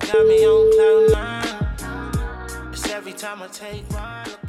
got me on cloud nine. It's every time I take one.